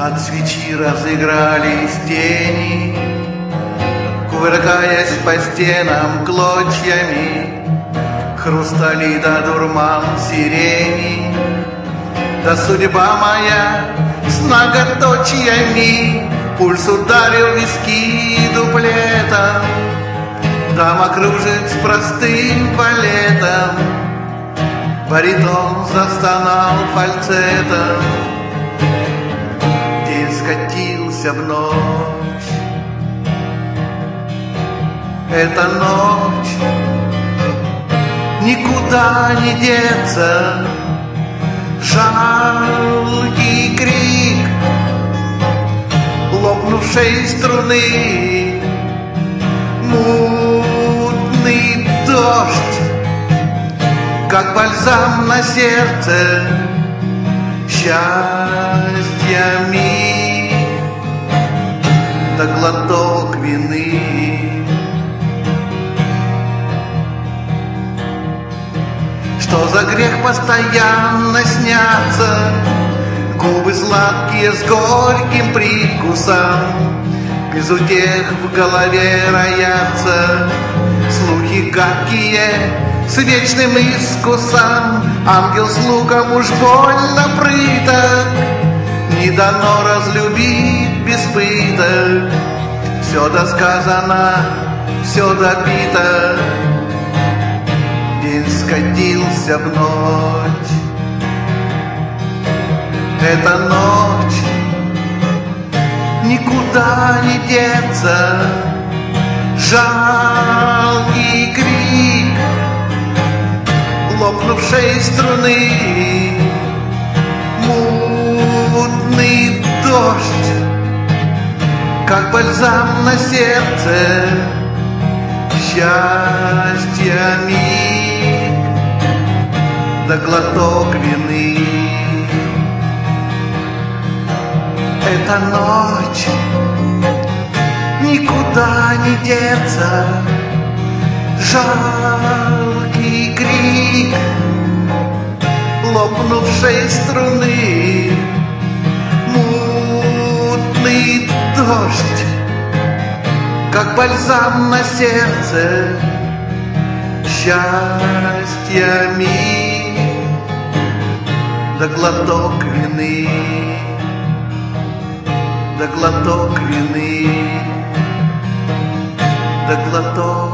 От свечи разыгрались тени, кувыркаясь по стенам клочьями, хрустали да дурман сирени. Да судьба моя с многоточиями, пульс ударил виски дуплетом, дама кружит с простым балетом, баритон застонал фальцетом. День скатился в ночь. Эта ночь никуда не деться. Жалкий крик лопнувшей струны, мутный дождь, как бальзам на сердце, счастья миг, да глоток вины. Что за грех постоянно снятся губы сладкие с горьким привкусом, без утех в голове роятся слухи гадкие с вечным искусом. Ангел с луком уж больно прыток, не дано разлюбить без пыток. Все досказано, все допито, день скатился в ночь. Эта ночь никуда не деться. Жалкий крик лопнувшей струны, мутный дождь, как бальзам на сердце, счастья миг, да глоток вины. Эта ночь никуда не деться. Жалкий крик лопнувшей струны, мутный дождь, как бальзам на сердце, счастья миг, да глоток вины, да глоток вины, да глоток